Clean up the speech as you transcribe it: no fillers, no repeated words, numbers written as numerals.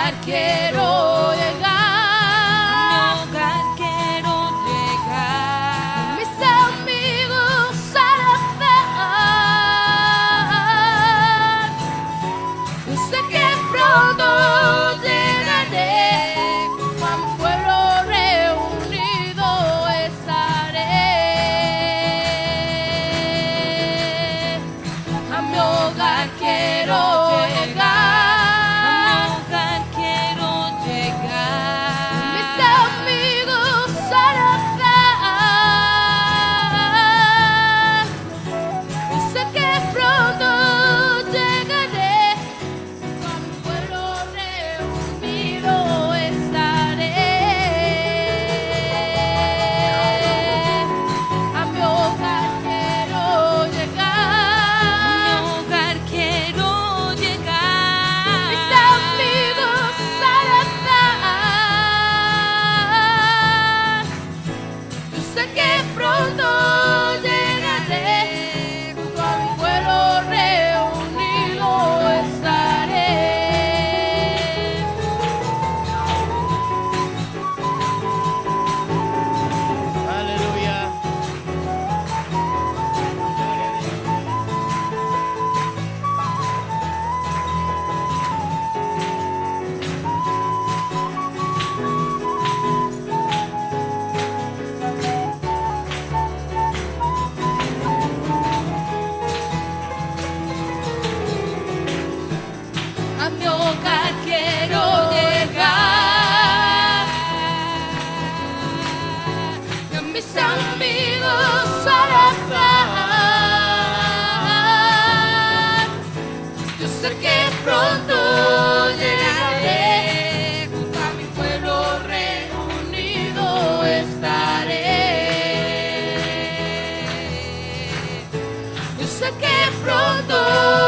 quiero llegar. Mis amigos alabar. Yo sé que pronto llegaré. Junto a mi pueblo reunido estaré. A mi hogar quiero llegar. A mi hogar quiero llegar. A mis amigos alabar. Yo sé que pronto llegaré. Junto a mi pueblo reunido estaré. Yo sé que pronto